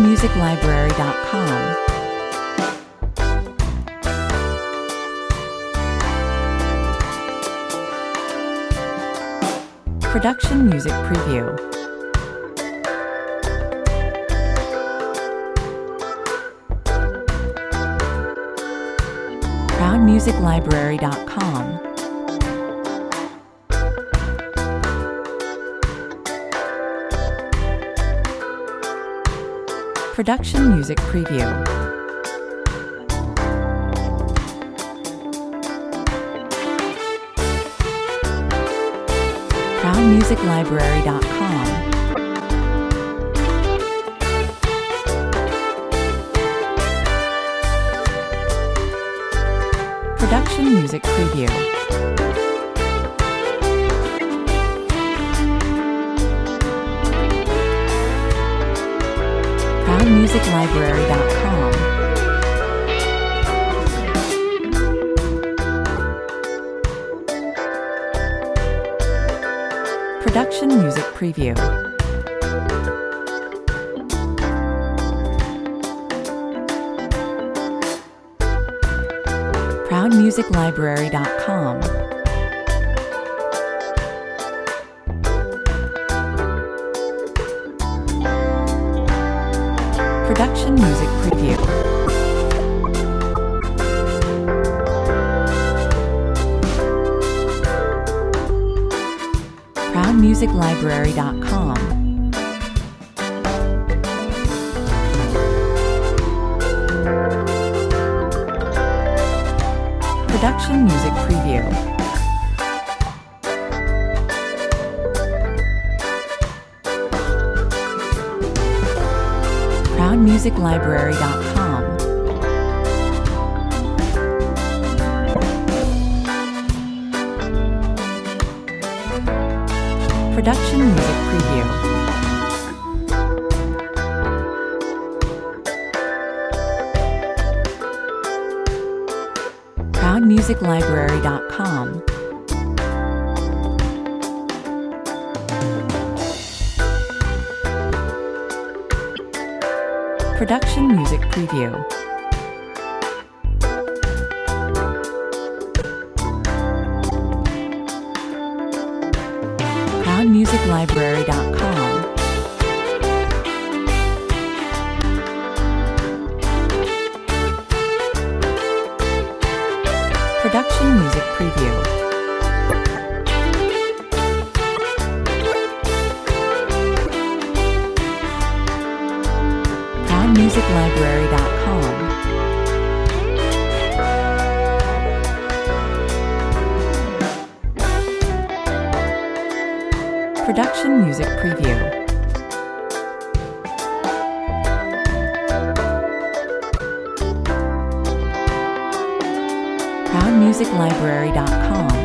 ProudMusicLibrary.com. Production Music Preview. ProudMusicLibrary.com. Production Music Preview. ProudMusicLibrary.com. Production Music Preview. ProudMusicLibrary.com. Production Music Preview. ProudMusicLibrary.com. Production Music Preview. ProudMusicLibrary.com. Production Music Preview. ProudMusicLibrary.com. Production Music Preview. ProudMusicLibrary.com. Production Music Preview. ProudMusicLibrary.com. Production Music Preview. ProudMusicLibrary.com. Production Music Preview. ProudMusicLibrary.com.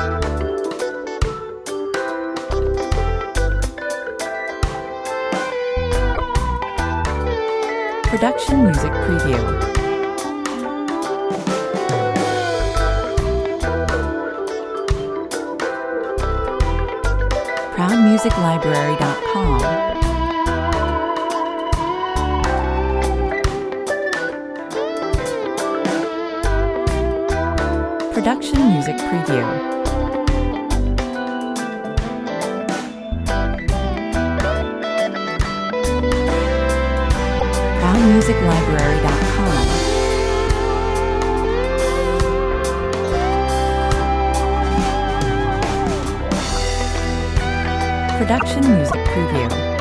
Production Music Preview. ProudMusicLibrary.com. Production Music Preview. ProudMusicLibrary.com. Production Music Preview.